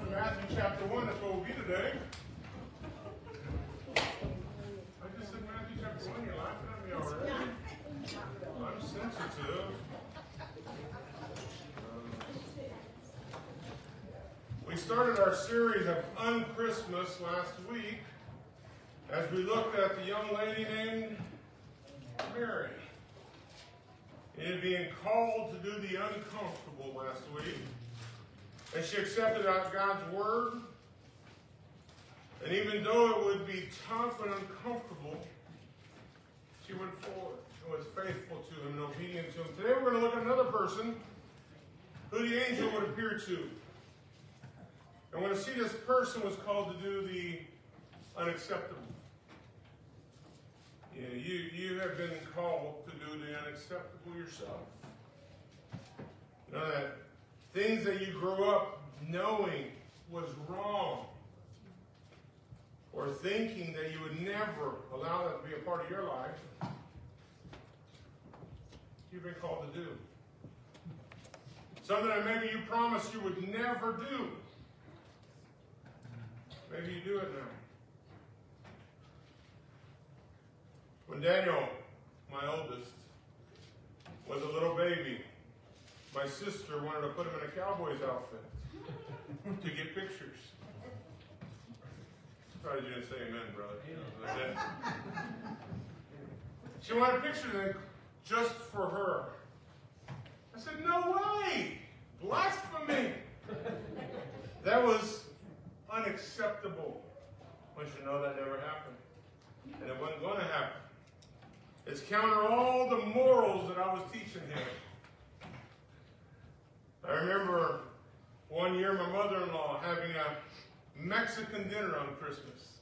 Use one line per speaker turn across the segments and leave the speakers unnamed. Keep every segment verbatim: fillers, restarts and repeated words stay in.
to Matthew chapter one. That's what we'll be today. I just said Matthew chapter one. You're laughing at me already. I'm sensitive. We started our series of Un-Christmas last week as we looked at the young lady named Mary. And being called to do the uncomfortable last week. And she accepted God's word. And even though it would be tough and uncomfortable, she went forward and was faithful to him and obedient to him. Today we're going to look at another person who the angel would appear to. And we're going to see this person was called to do the unacceptable. Yeah, you, you have been called to do the unacceptable yourself. You know that things that you grew up knowing was wrong, or thinking that you would never allow that to be a part of your life, you've been called to do. Something that maybe you promised you would never do. Maybe you do it now. When Daniel, my oldest, was a little baby, my sister wanted to put him in a cowboy's outfit to get pictures. Sorry you didn't say amen, brother. She wanted pictures just for her. I said, no way! Blasphemy! That was unacceptable. I want you to know that never happened. And it wasn't going to happen. It's counter all the morals that I was teaching him. I remember one year my mother-in-law having a Mexican dinner on Christmas.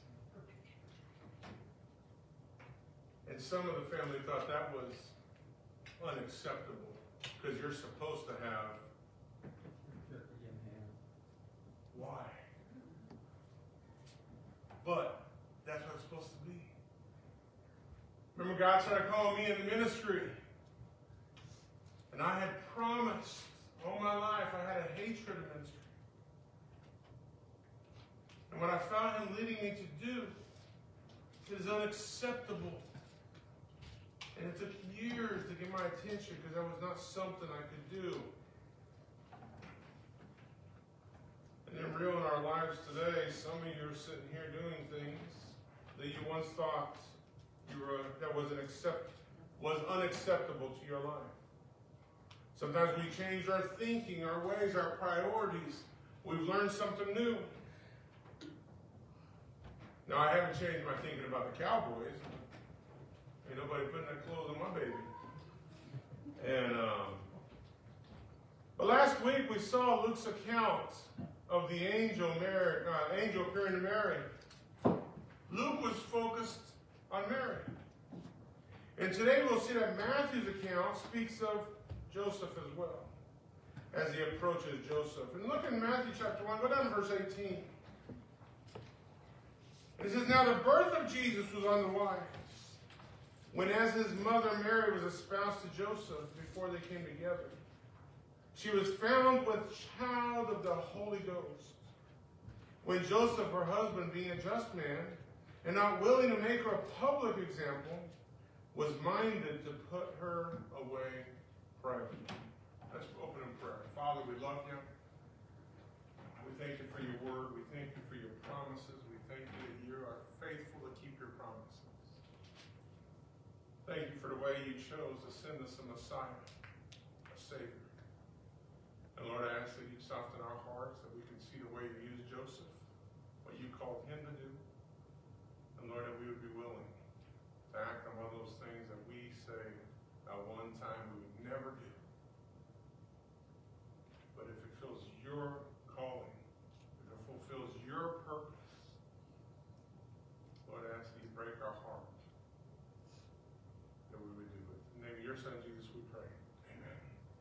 And some of the family thought that was unacceptable because you're supposed to have. Why? But that's what it's supposed to be. Remember, God started calling me into ministry. And I had promised all my life I had a hatred of ministry. And what I found him leading me to do is unacceptable. And it took years to get my attention because that was not something I could do. And then real in our lives today, some of you are sitting here doing things that you once thought you were that was an accept was unacceptable to your life. Sometimes we change our thinking, our ways, our priorities. We've learned something new. Now I haven't changed my thinking about the Cowboys. Ain't nobody putting that clothes on my baby. And um, but last week we saw Luke's account of the angel, Mary, uh, angel appearing to Mary. Luke was focused on Mary. And today we'll see that Matthew's account speaks of Joseph as well, as he approaches Joseph. And look in Matthew chapter one, go down to verse eighteen. It says, now the birth of Jesus was on the wise, when as his mother Mary was espoused to Joseph before they came together. She was found with child of the Holy Ghost. When Joseph, her husband, being a just man, and not willing to make her a public example, was minded to put her away privately. Let's open in prayer. Father, we love you. We thank you for your word. We thank you for your promises. We thank you that you are faithful to keep your promises. Thank you for the way you chose to send us a Messiah, a Savior. And Lord, I ask that you soften our hearts, that we can see the way you used Joseph, what you called him to do. And Lord, that we would be willing to act on one of those things that we say at one time we would never do. But if it fills your calling, if it fulfills your purpose, Lord, I ask that you break our heart, that we would do it. In the name of your Son, Jesus, we pray. Amen.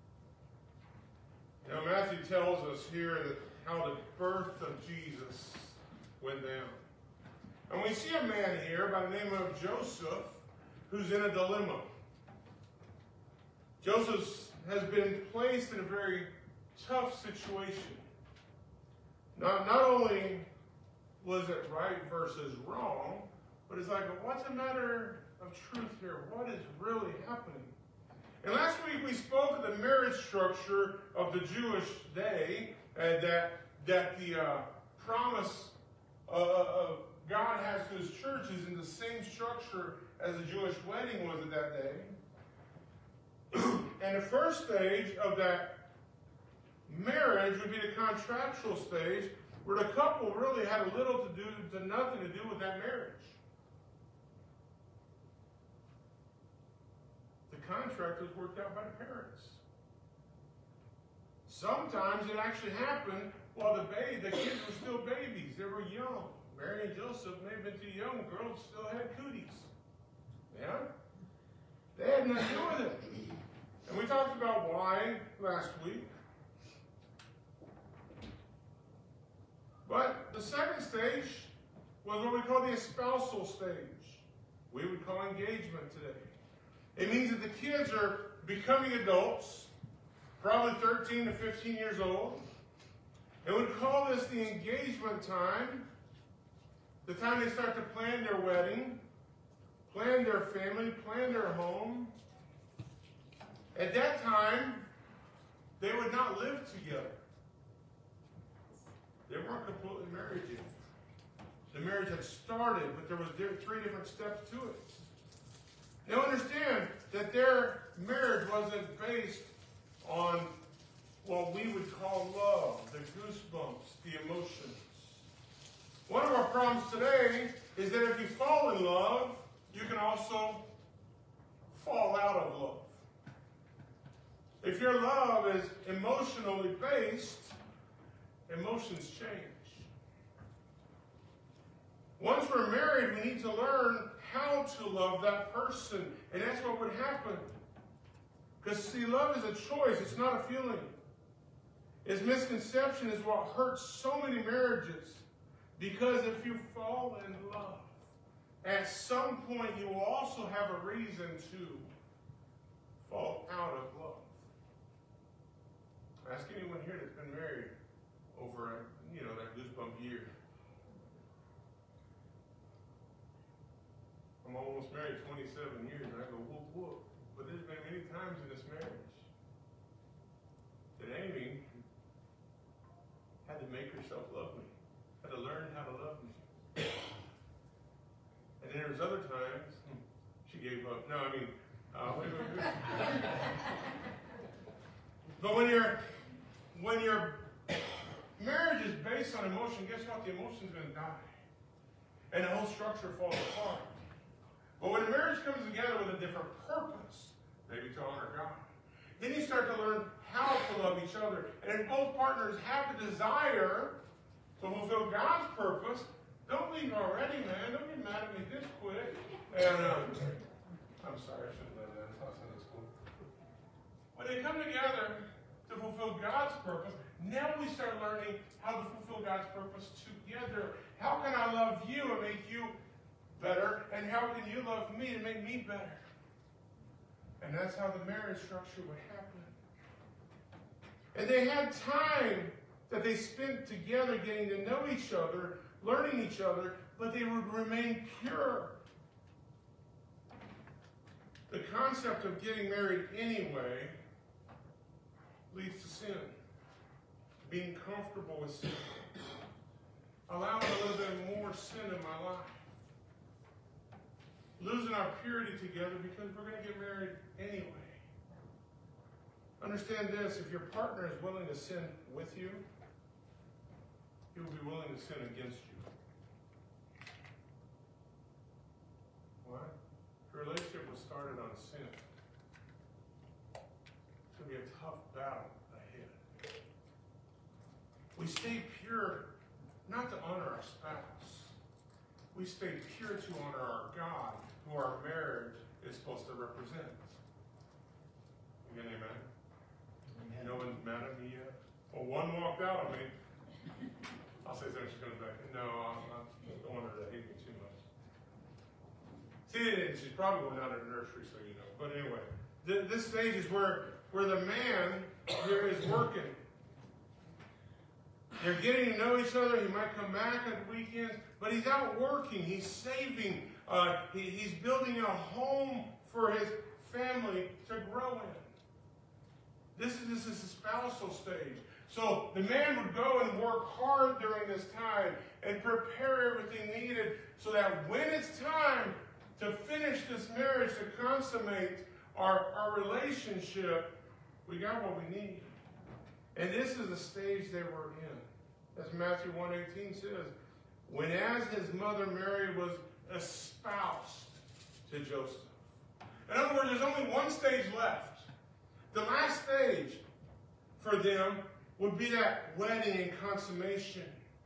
Now, Matthew tells us here that how the birth of Jesus went down. And we see a man here by the name of Joseph who's in a dilemma. Joseph has been placed in a very tough situation. Not, not only was it right versus wrong, but it's like, what's a matter of truth here? What is really happening? And last week we spoke of the marriage structure of the Jewish day, and that, that the uh, promise uh, of God has to his church is in the same structure as the Jewish wedding was at that day. And the first stage of that marriage would be the contractual stage, where the couple really had a little to do to nothing to do with that marriage. The contract was worked out by the parents. Sometimes it actually happened while the baby, the kids were still babies. They were young. Mary and Joseph may have been too young. Girls still had cooties. Yeah? They had nothing to do with it. And we talked about why last week. But the second stage was what we call the espousal stage. We would call engagement today. It means that the kids are becoming adults, probably thirteen to fifteen years old. And we'd call this the engagement time, the time they start to plan their wedding, plan their family, plan their home. At that time, they would not live together. They weren't completely married yet. The marriage had started, but there was three different steps to it. Now understand that their marriage wasn't based on what we would call love, the goosebumps, the emotions. One of our problems today is that if you fall in love, you can also fall out of love. If your love is emotionally based, emotions change. Once we're married, we need to learn how to love that person. And that's what would happen. Because, see, love is a choice. It's not a feeling. Its misconception is what hurts so many marriages. Because if you fall in love, at some point you will also have a reason to fall out of love. Ask anyone here that's been married over, you know, that goosebump year. I'm almost married twenty-seven years, and I go, whoop, whoop. But there's been many times in this marriage that Amy had to make herself love me, had to learn how to love me. And then there's other times she gave up. No, I mean, uh, wait, wait, wait. But when you're, when your marriage is based on emotion, guess what? The emotion's going to die. And the whole structure falls apart. But when a marriage comes together with a different purpose, maybe to honor God, then you start to learn how to love each other. And if both partners have the desire to fulfill God's purpose, don't leave already, man. Don't get mad at me this quick. And um, I'm sorry, I shouldn't have done that. It's not Sunday school. When they come together to fulfill God's purpose, now we start learning how to fulfill God's purpose together. How can I love you and make you better? And how can you love me and make me better? And that's how the marriage structure would happen. And they had time that they spent together getting to know each other, learning each other, but they would remain pure. The concept of getting married anyway leads to sin. Being comfortable with sin. Allowing a little bit more sin in my life. Losing our purity together because we're going to get married anyway. Understand this, if your partner is willing to sin with you, he will be willing to sin against you. Why? The relationship was started on sin. It's going to be a tough battle ahead. We stay pure not to honor our spouse. We stay pure to honor our God, who our marriage is supposed to represent. Again, amen? Amen. No one's mad at me yet? Well, one walked out on me. I'll say something, she comes back. No, I'm not don't want her to hate me too much. See, she's probably going down to the nursery, so you know. But anyway, th this stage is where, where the man here is working. They're getting to know each other. He might come back at weekends, but he's out working. He's saving. Uh, he, he's building a home for his family to grow in. This is, this is the spousal stage. So the man would go and work hard during this time and prepare everything needed so that when it's time to finish this marriage, to consummate our, our relationship, we got what we need. And this is the stage they were in. As Matthew one eighteen says, when as his mother Mary was espoused to Joseph. In other words, there's only one stage left. The last stage for them would be that wedding and consummation.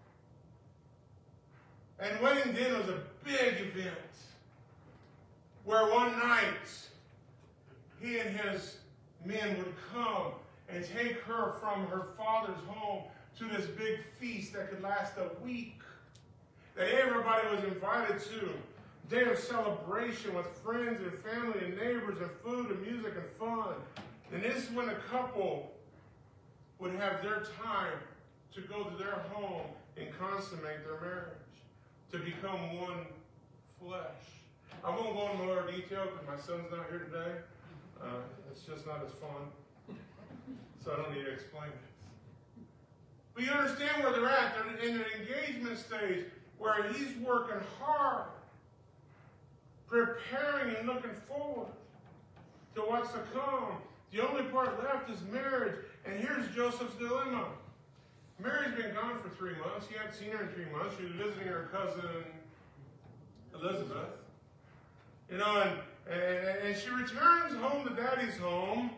And wedding din was a big event where one night he and his men would come and take her from her father's home to this big feast that could last a week, that everybody was invited to. A day of celebration with friends and family and neighbors and food and music and fun. And this is when a couple would have their time to go to their home and consummate their marriage, to become one flesh. I won't go into more detail because my son's not here today. Uh, it's just not as fun. So I don't need to explain it. But you understand where they're at. They're in an engagement stage where he's working hard, preparing and looking forward to what's to come. The only part left is marriage. And here's Joseph's dilemma. Mary's been gone for three months. He hadn't seen her in three months. She was visiting her cousin Elizabeth. You know, and, and, and she returns home to Daddy's home.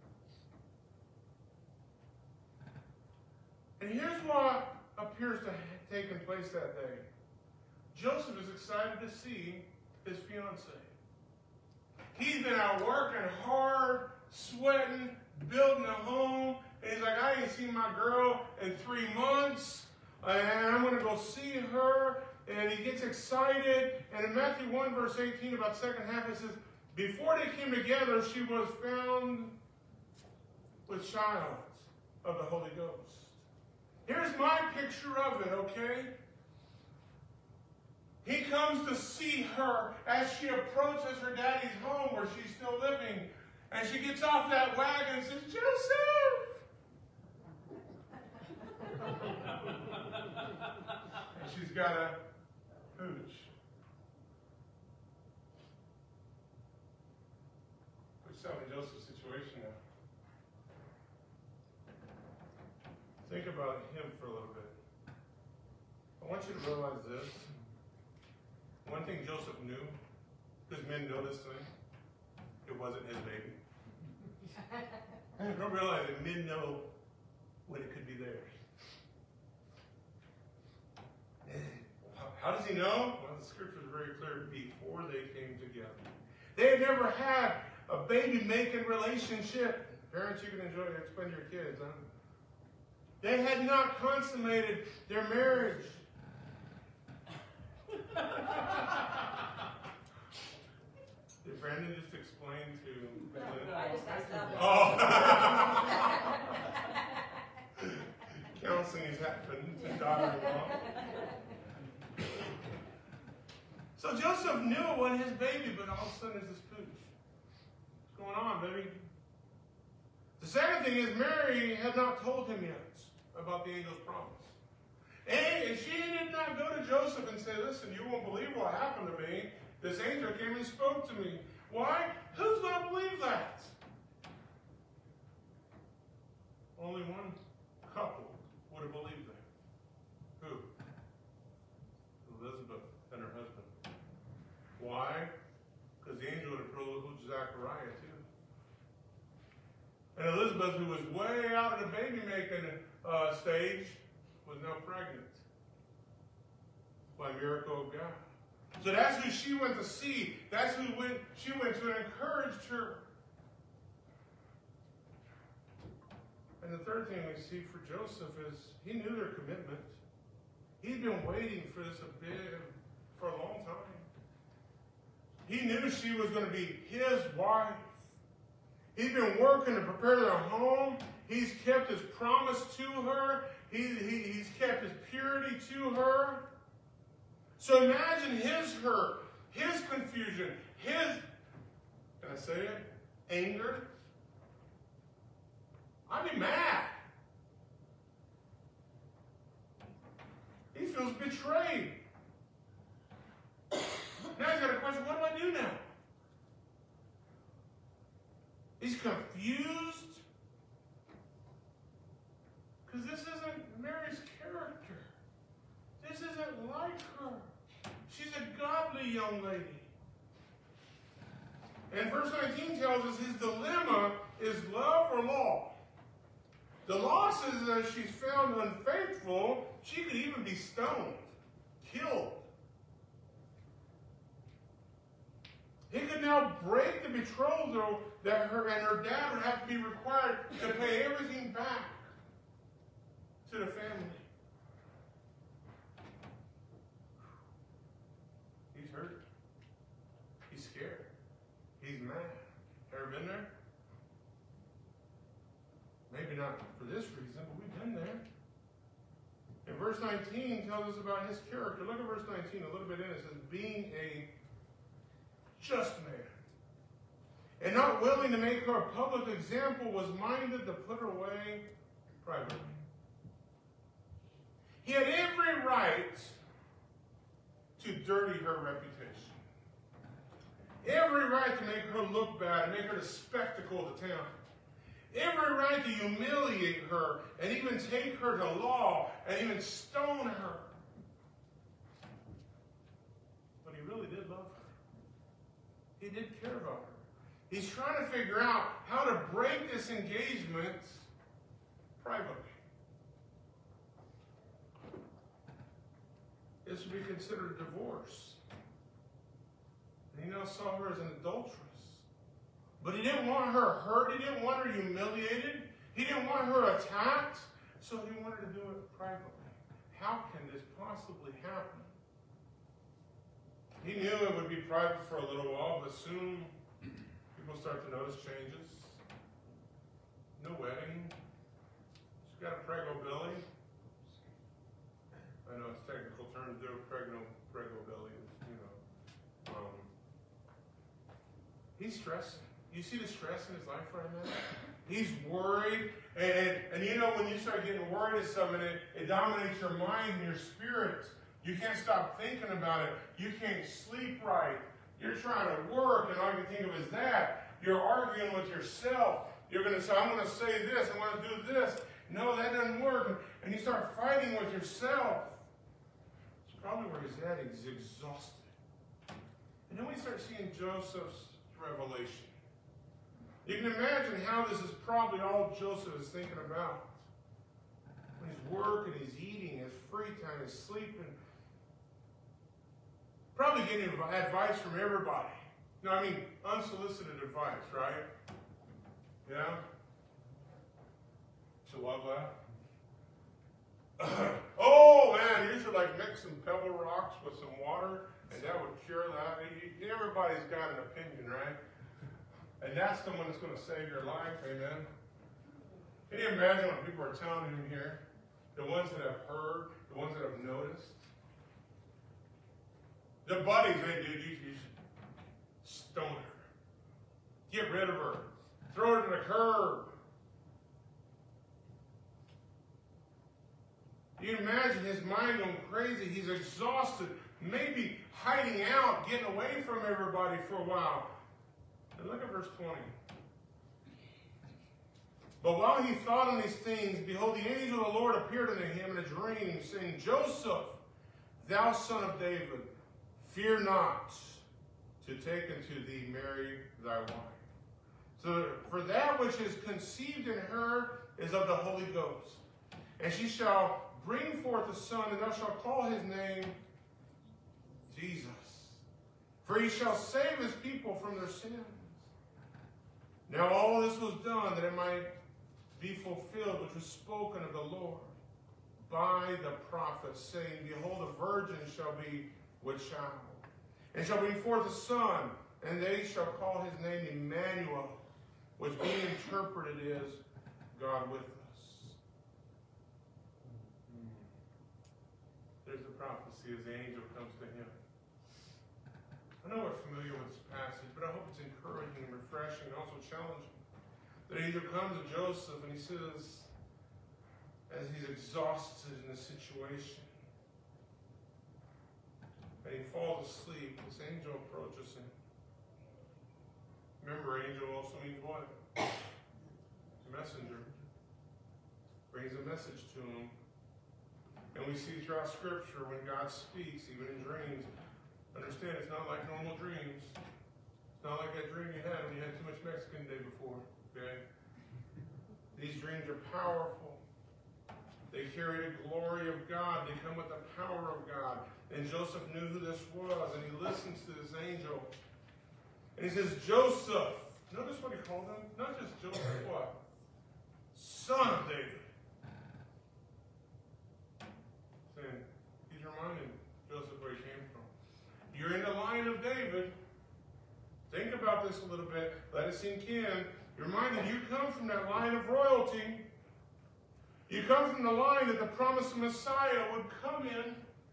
And here's what appears to have taken place that day. Joseph is excited to see his fiancée. He's been out working hard, sweating, building a home. And he's like, I ain't seen my girl in three months. And I'm going to go see her. And he gets excited. And in Matthew one, verse eighteen, about the second half, it says, before they came together, she was found with child of the Holy Ghost. Here's my picture of it, okay? He comes to see her as she approaches her daddy's home where she's still living. And she gets off that wagon and says, Joseph! And she's got a pooch. Which tells me Joseph's situation now. Think about him for a little bit. I want you to realize this. One thing Joseph knew, because men know this thing, it wasn't his baby. I don't realize that men know when it could be theirs. How does he know? Well, the scripture is very clear. Before they came together. They had never had a baby-making relationship. Parents, you can enjoy it. Explain to your kids, huh? They had not consummated their marriage. Did Brandon just explain to...
No, I just asked that
one. Oh. Counseling has happened to daughter-in-law. So Joseph knew it wasn't his baby, but all of a sudden there's this pooch. What's going on, baby? The second thing is Mary had not told him yet about the angel's promise. And she did not go to Joseph and say, listen, you won't believe what happened to me. This angel came and spoke to me. Why? Who's going to believe that? Only one couple would have believed that. Who? Elizabeth and her husband. Why? Because the angel would have told Zachariah too. And Elizabeth, who was way out of the baby-making uh, stage, was now pregnant by miracle of God. So that's who she went to see. That's who went, she went to and encouraged her. And the third thing we see for Joseph is he knew their commitment. He'd been waiting for this a bit, for a long time. He knew she was going to be his wife. He's been working to prepare their home. He's kept his promise to her. He, he, he's kept his purity to her. So imagine his hurt, his confusion, his, can I say it, anger. I'd be mad. He feels betrayed. Now he's got a question, what do I do now? He's confused. Because this isn't Mary's character. This isn't like her. She's a godly young lady. And verse nineteen tells us his dilemma is love or law. The law says that if she's found unfaithful, she could even be stoned, killed. He could now break the betrothal that her and her dad would have to be required to pay everything back to the family. He's hurt. He's scared. He's mad. Ever been there? Maybe not for this reason, but we've been there. And verse nineteen tells us about his character. Look at verse nineteen, a little bit in it. It says, being a just man, and not willing to make her a public example, was minded to put her away privately. He had every right to dirty her reputation. Every right to make her look bad, and make her the spectacle of the town. Every right to humiliate her, and even take her to law, and even stone her. But he really did love her. He did care about her. He's trying to figure out how to break this engagement privately. This would be considered a divorce. And he now saw her as an adulteress. But he didn't want her hurt. He didn't want her humiliated. He didn't want her attacked. So he wanted to do it privately. How can this possibly happen? He knew it would be private for a little while, but soon people start to notice changes. No wedding. She's got a preggo belly. I know it's technical term to do a pregno, preggo belly, you know. Um, he's stressing. You see the stress in his life right now? He's worried. And, and, and you know, when you start getting worried at something, it, it dominates your mind and your spirit. You can't stop thinking about it. You can't sleep right. You're trying to work, and all you can think of is that. You're arguing with yourself. You're going to say, I'm going to say this. I'm going to do this. No, that doesn't work. And you start fighting with yourself. It's probably where he's at. He's exhausted. And then we start seeing Joseph's revelation. You can imagine how this is probably all Joseph is thinking about. When he's working, he's eating, his free time, he's sleeping. Probably getting advice from everybody. No, I mean, unsolicited advice, right? Yeah? So why that? Oh, man, you should like mix some pebble rocks with some water, and that would cure that. Everybody's got an opinion, right? And that's the one that's going to save your life, amen? Can you imagine what people are telling him here? The ones that have heard, the ones that have noticed. The buddies, hey, dude, you, you should stone her. Get rid of her. Throw her to the curb. You can imagine his mind going crazy. He's exhausted. Maybe hiding out, getting away from everybody for a while. And look at verse twenty. But while he thought on these things, behold, the angel of the Lord appeared unto him in a dream, saying, Joseph, thou son of David, fear not to take unto thee Mary thy wife. So, for that which is conceived in her is of the Holy Ghost. And she shall bring forth a son, and thou shalt call his name Jesus. For he shall save his people from their sins. Now all this was done that it might be fulfilled, which was spoken of the Lord by the prophet, saying, Behold, a virgin shall be with child, and shall bring forth a son, and they shall call his name Emmanuel, which being interpreted is God with us. there's the prophecy as the angel comes to him. I know we're familiar with this passage, but I hope it's encouraging and refreshing and also challenging. The angel comes to Joseph and he says, as he's exhausted in the situation, and he falls asleep, this angel approaches him. Remember, angel also means what? A messenger. Brings a message to him. And we see throughout Scripture when God speaks, even in dreams, understand it's not like normal dreams. It's not like that dream you had when you had too much Mexican the day before. Okay? These dreams are powerful. They carry the glory of God. They come with the power of God. And Joseph knew who this was, and he listens to this angel. And he says, Joseph. Notice what he called him? Not just Joseph, what? Son of David. Saying, he's reminding Joseph where he came from. You're in the line of David. Think about this a little bit. Let it sink in. You're reminded you come from that line of royalty. You come from the line that the promised Messiah would come in.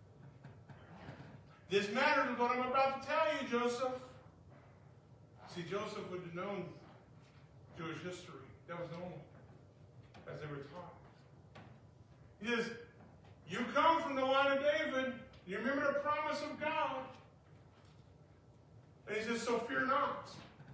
This matters what I'm about to tell you, Joseph. See, Joseph would have known Jewish history. That was normal, as they were taught. He says, you come from the line of David. You remember the promise of God. And he says, so fear not.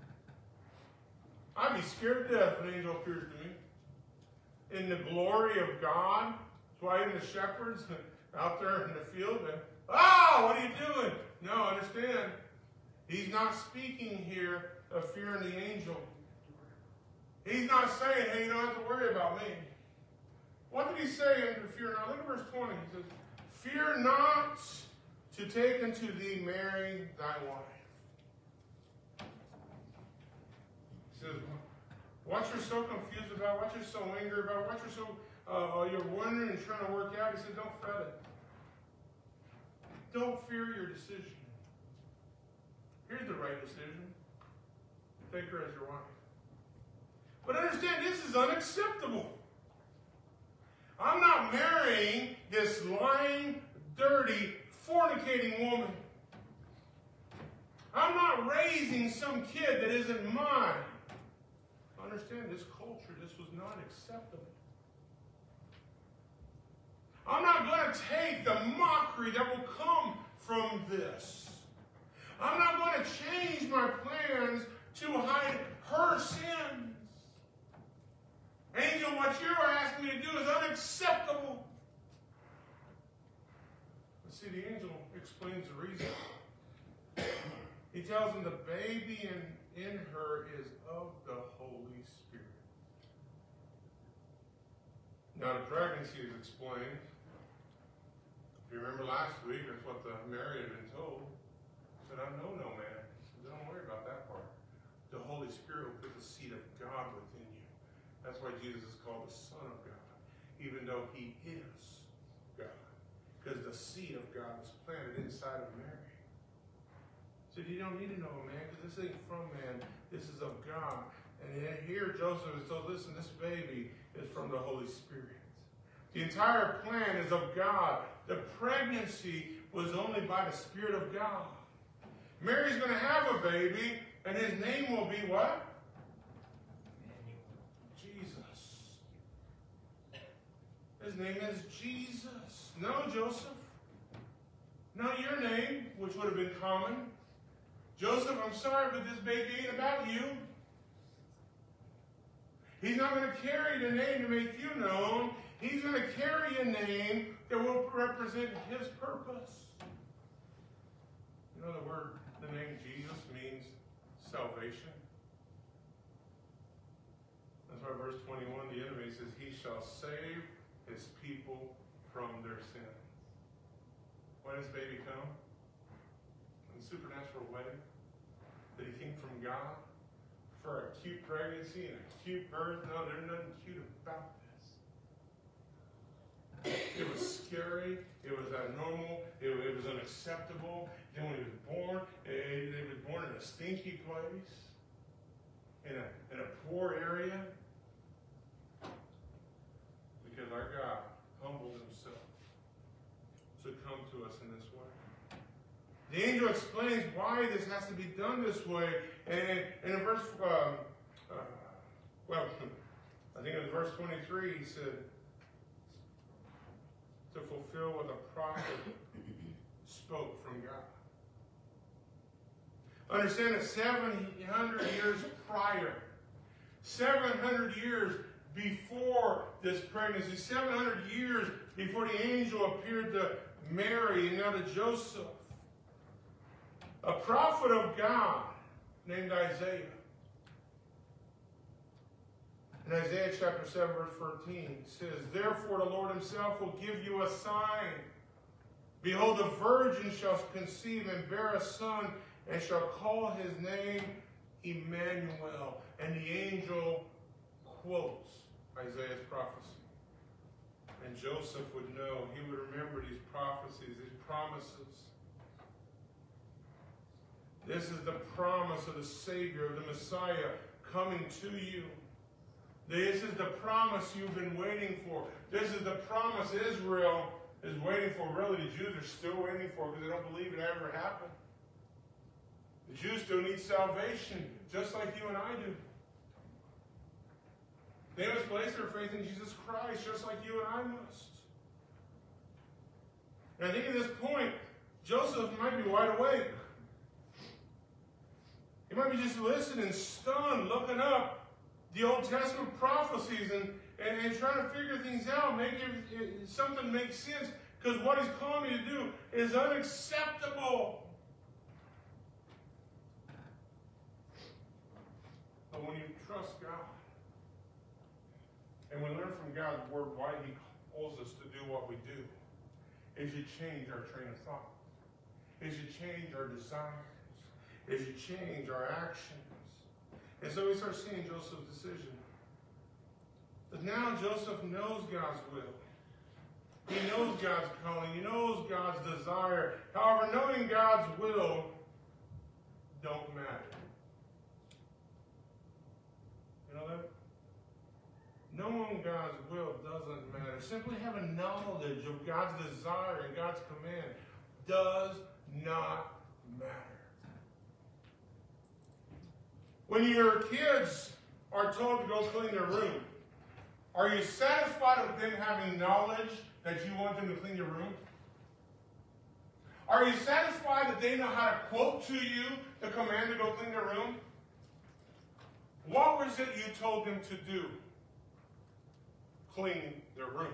I'd be scared to death if an angel appears to me. In the glory of God. That's why even the shepherds out there in the field, they, ah, what are you doing? No, understand. He's not speaking here of fearing the angel. He's not saying, hey, you don't have to worry about me. What did he say in fear not? Look at verse twenty. He says, fear not to take unto thee Mary thy wife. He says, what you're so confused about, what you're so angry about, what you're so, uh, you're wondering and trying to work out, he said, don't fret it. Don't fear your decision. Here's the right decision. Take her as your wife. But understand, this is unacceptable. I'm not marrying this lying, dirty, fornicating woman. I'm not raising some kid that isn't mine. Understand, this culture, this was not acceptable. I'm not going to take the mockery that will come from this. I'm not going to change my plans to hide her sins. Angel, what you're asking me to do is unacceptable. But see, the angel explains the reason. He tells him the baby in, in her is of the Holy Spirit. Now, the pregnancy is explained. If you remember last week, that's what the Mary had been told. She said, I know no man. She said, don't worry about that part. The Holy Spirit will put the seed of God within you. That's why Jesus is called the Son of God, even though he is God. Because the seed of God was planted inside of Mary. So you don't need to know a man, because this ain't from man. This is of God. And here Joseph is told, listen, this baby is from the Holy Spirit. The entire plan is of God. The pregnancy was only by the Spirit of God. Mary's going to have a baby, and his name will be what? Jesus. His name is Jesus. No, Joseph. Not your name, which would have been common. Joseph, I'm sorry, but this baby ain't about you. He's not going to carry the name to make you known. He's going to carry a name that will represent his purpose. You know the word, the name Jesus means salvation. That's why verse twenty-one, the enemy says, he shall save his people from their sins. Why does baby come? In supernatural way. That he came from God for a cute pregnancy and a cute birth. No, there's nothing cute about this. It was scary. It was abnormal. It, it was unacceptable. Then when he was born, he was born in a stinky place, in a, in a poor area. Because our God humbled himself. So to come to us in this way. The angel explains why this has to be done this way. And, and in verse, uh, uh, well, I think in verse twenty-three, he said, to fulfill what the prophet spoke from God. Understand that seven hundred years prior, seven hundred years before this pregnancy, seven hundred years before the angel appeared to Mary and now to Joseph, a prophet of God named Isaiah. In Isaiah chapter seven, verse fourteen, it says, therefore the Lord himself will give you a sign. Behold, the virgin shall conceive and bear a son, and shall call his name Emmanuel. And the angel quotes Isaiah's prophecy. And Joseph would know, he would remember these prophecies, these promises. This is the promise of the Savior, of the Messiah, coming to you. This is the promise you've been waiting for. This is the promise Israel is waiting for. Really, the Jews are still waiting for because they don't believe it ever happened. The Jews still need salvation, just like you and I do. They must place their faith in Jesus Christ, just like you and I must. And I think at this point, Joseph might be wide awake. He might be just listening, stunned, looking up the Old Testament prophecies and, and, and trying to figure things out, make it, it, something make sense, because what he's calling me to do is unacceptable. But when you trust God, and we learn from God's word why he calls us to do what we do, is you change our train of thought, is you change our desires, is you change our actions. And so we start seeing Joseph's decision. But now Joseph knows God's will. He knows God's calling. He knows God's desire. However, knowing God's will don't matter. You know that? Knowing God's will doesn't matter. Simply having knowledge of God's desire and God's command does not matter. When your kids are told to go clean their room, are you satisfied with them having knowledge that you want them to clean your room? Are you satisfied that they know how to quote to you the command to go clean their room? What was it you told them to do? Clean their room.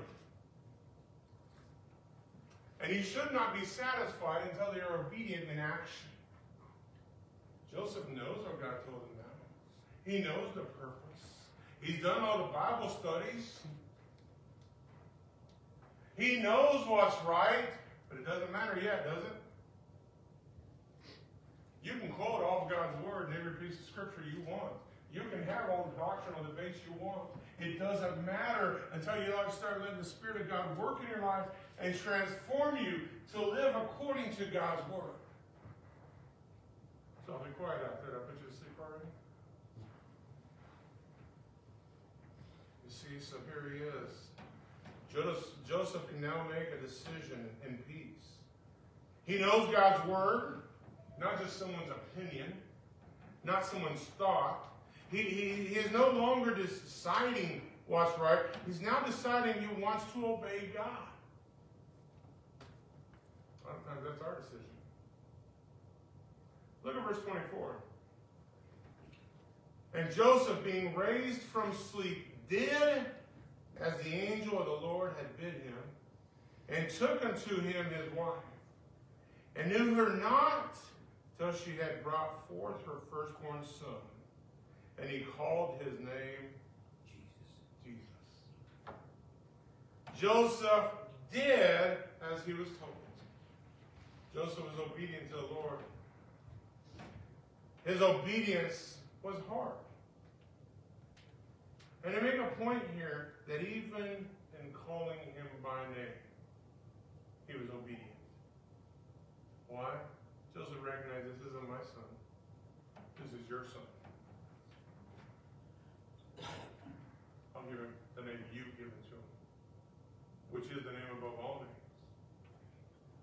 And you should not be satisfied until they are obedient in action. Joseph knows what God told him now. He knows the purpose. He's done all the Bible studies. He knows what's right, but it doesn't matter yet, does it? You can quote all of God's word in every piece of scripture you want. You can have all the doctrinal debates you want. It doesn't matter until you start letting the Spirit of God work in your life and transform you to live according to God's word. So I'll be quiet out there. Did I put you to sleep already? You see, so here he is. Joseph, Joseph can now make a decision in peace. He knows God's word, not just someone's opinion, not someone's thought. He, he, he is no longer deciding what's right. He's now deciding he wants to obey God. A lot of times that's our decision. Look at verse twenty-four. And Joseph, being raised from sleep, did as the angel of the Lord had bid him, and took unto him his wife, and knew her not till she had brought forth her firstborn son. And he called his name Jesus. Jesus. Joseph did as he was told. Joseph was obedient to the Lord. His obedience was hard. And I make a point here that even in calling him by name, he was obedient. Why? Joseph recognized, this isn't my son. This is your son. I'll give him the name you've given to him, which is the name above all names.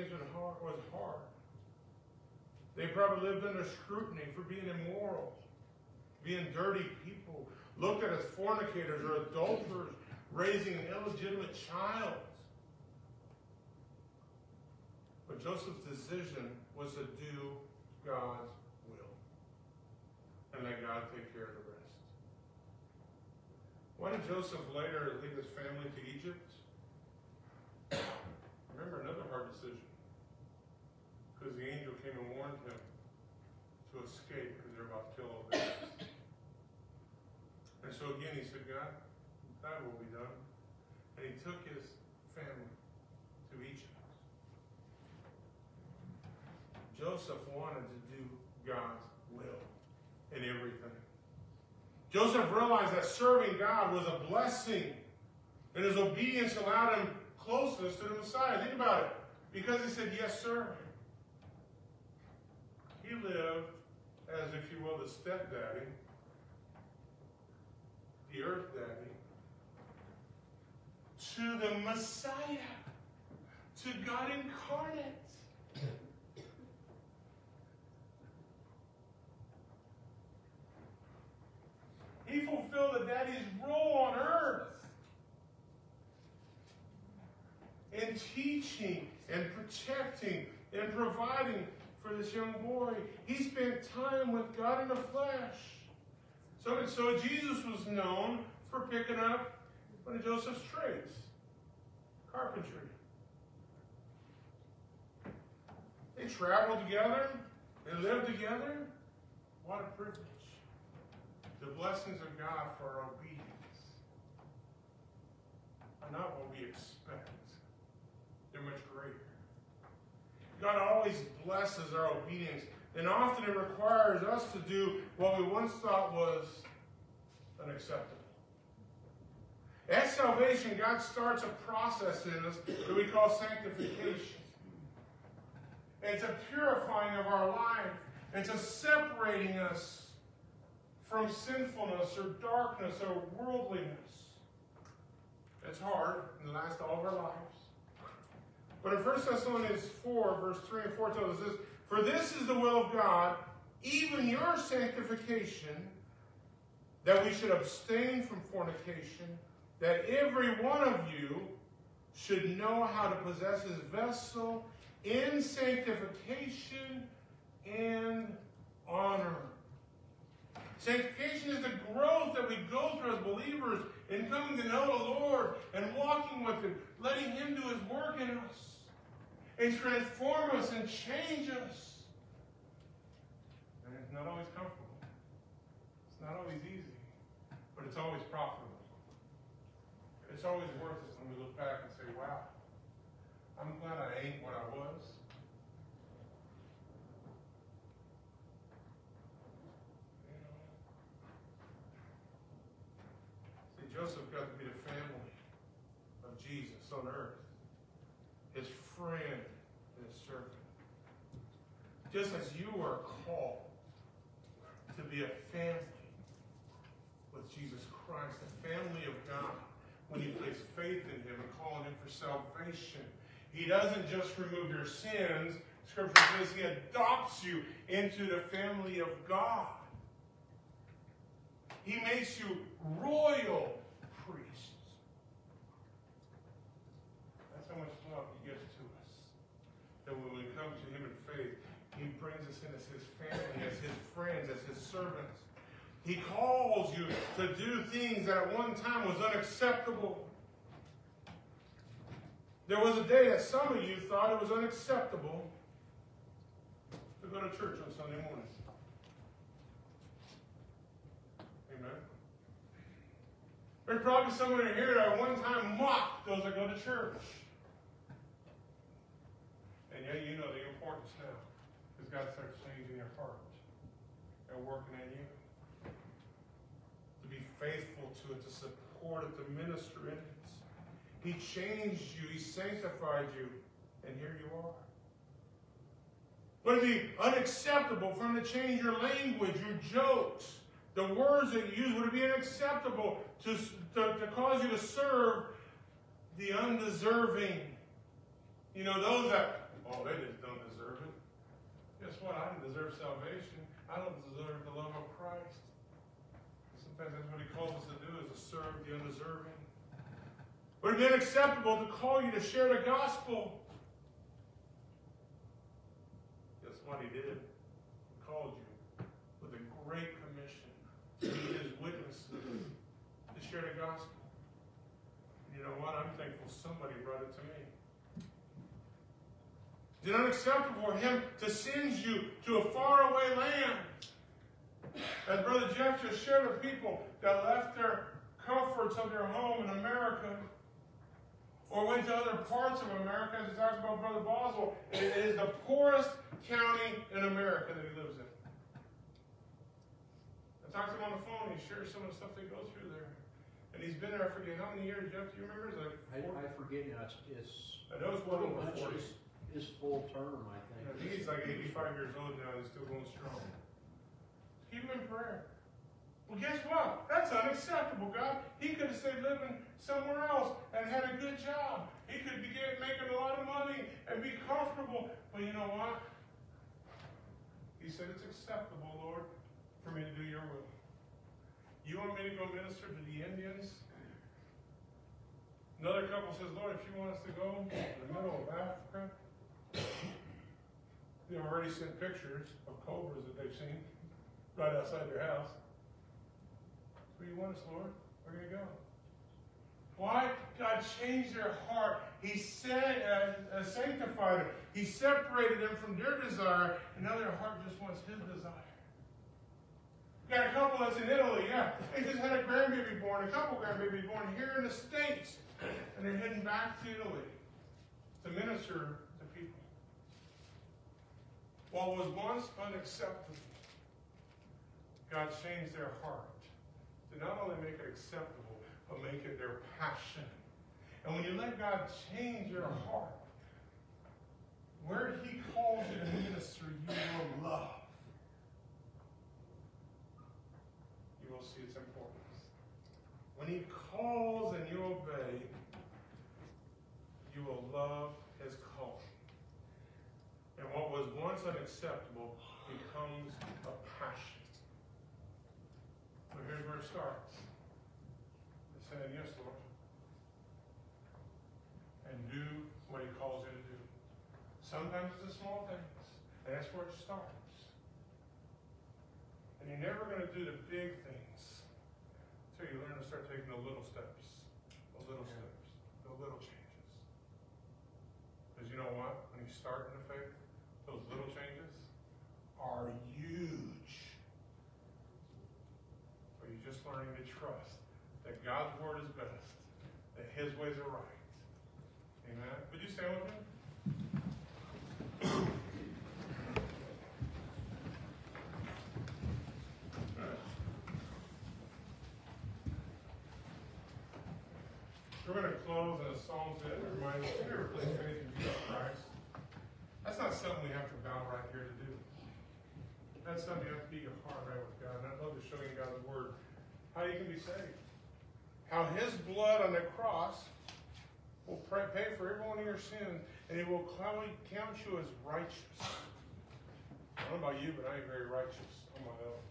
obedience was hard. Was hard. They probably lived under scrutiny for being immoral, being dirty people, looked at as fornicators or adulterers, raising an illegitimate child. But Joseph's decision was to do God's will and let God take care of the rest. Why did Joseph later leave his family to Egypt? Remember, another hard decision. Because the angel came and warned him to escape because they're about to kill all the babies. And so again he said, God, that will be done. And he took his family to Egypt. Joseph wanted to do God's will in everything. Joseph realized that serving God was a blessing, and his obedience allowed him closeness to the Messiah. Think about it. Because he said, yes, sir. He lived as, if you will, the stepdaddy, the earth daddy, to the Messiah, to God incarnate. He fulfilled the daddy's role on earth in teaching and protecting and providing for this young boy. He spent time with God in the flesh. So and so Jesus was known for picking up one of Joseph's trades, carpentry. They traveled together and lived together. What a privilege. The blessings of God for our obedience are not what we expect. They're much greater. God always blesses our obedience, and often it requires us to do what we once thought was unacceptable. At salvation, God starts a process in us that we call sanctification. It's a purifying of our life. It's a separating us from sinfulness or darkness or worldliness. It's hard, and it lasts all of our lives. But in First Thessalonians four, verse three and four tells us this, for this is the will of God, even your sanctification, that we should abstain from fornication, that every one of you should know how to possess his vessel in sanctification and honor. Sanctification is the growth that we go through as believers in coming to know the Lord and walking with him, letting him do his work in us and transform us and change us. And it's not always comfortable. It's not always easy, but it's always profitable. It's always worth it when we look back and say, wow, I'm glad I ain't what I was. Joseph got to be the family of Jesus on earth, his friend and his servant. Just as you are called to be a family with Jesus Christ, a family of God, when you place faith in him and call on him for salvation. He doesn't just remove your sins. Scripture says he adopts you into the family of God. He makes you royal priests. That's how much love he gives to us. That when we come to him in faith, he brings us in as his family, as his friends, as his servants. He calls you to do things that at one time was unacceptable. There was a day that some of you thought it was unacceptable to go to church on Sunday morning. Amen. There's probably someone in here that at one time mocked those that go to church. And yet you know the importance now. Because God starts changing your heart and working in you. To be faithful to it, to support it, to minister in it. He changed you. He sanctified you. And here you are. Would it be unacceptable for him to change your language, your jokes, the words that you use? Would it be unacceptable to, to, to cause you to serve the undeserving? You know, those that Oh, they just don't deserve it. Guess what? I don't deserve salvation. I don't deserve the love of Christ. Sometimes that's what he calls us to do, is to serve the undeserving. Would it have been acceptable to call you to share the gospel? Guess what he did? He called you with a great commission to be his witnesses, to share the gospel. You know what? I'm thankful somebody brought it to me. Is it unacceptable for him to send you to a faraway land? As Brother Jeff just shared with people that left their comforts of their home in America, or went to other parts of America, as he talks about Brother Boswell, it is the poorest county in America that he lives in. I talked to him on the phone. He shares some of the stuff they go through there. And he's been there, I forget how many years, Jeff, do you remember? Like
I, I forget now. It's, it's
I know it's well over forty.
His, his full term, I think.
I think he's like eighty-five years old now. He's still going strong. Keep him in prayer. Well, guess what? That's unacceptable, God. He could have stayed living somewhere else and had a good job. He could be getting, making a lot of money and be comfortable. But you know what? He said, it's acceptable, Lord, for me to do your will. You want me to go minister to the Indians? Another couple says, Lord, if you want us to go to the middle of Africa, they've already sent pictures of cobras that they've seen right outside their house. Where you want us, Lord? We're going to go. Why? God changed their heart. He said, uh, uh, sanctified them. He separated them from their desire, and now their heart just wants his desire. Got a couple that's in Italy, yeah. They just had a grandbaby born, a couple grandbabies born here in the States, and they're heading back to Italy to minister to people. What was once unacceptable, God changed their heart to not only make it acceptable, but make it their passion. And when you let God change your heart, where he calls you to minister, you will love. You will see its importance. When he calls and you obey, you will love his calling. And what was once unacceptable becomes a passion. So here's where it starts. It's saying, yes, Lord. And do what he calls you to do. Sometimes it's the small things. And that's where it starts. And you're never going to do the big things until you learn to start taking the little steps. The little steps. The little changes. Because you know what? When you start in the faith, those little changes are huge. But you're just learning to trust that God's word is best, that his ways are right. Amen? Would you stand with me? We're going to close in a psalm that reminds us, have you ever placed faith in Jesus Christ? That's not something we have to bow right here to do. That's something you have to be your heart right with God. And I'd love to show you God's word, how you can be saved. How his blood on the cross will pay for every one of your sins, and it will count you as righteous. I don't know about you, but I ain't very righteous on my own.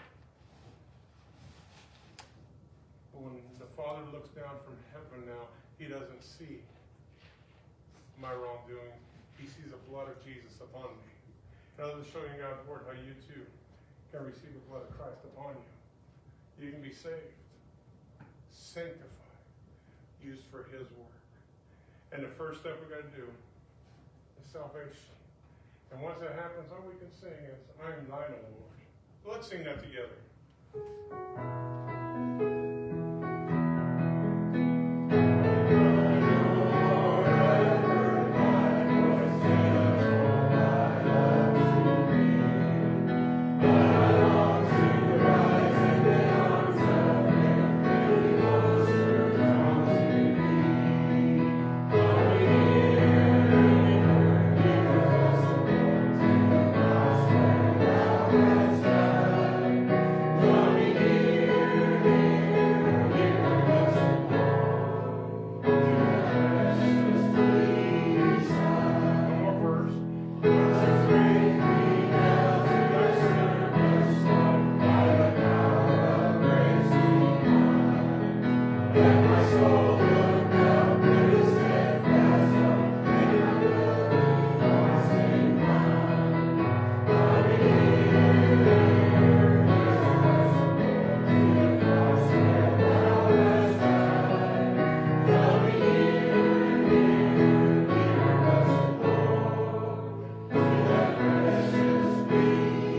But when the Father looks down from heaven now, he doesn't see my wrongdoing. He sees the blood of Jesus upon me. And I'll just show you in God's word how you too can receive the blood of Christ upon you. You can be saved, sanctified, used for his work. And the first step we've got to do is salvation. And once that happens, all we can sing is, I am thine, O Lord. Let's sing that together.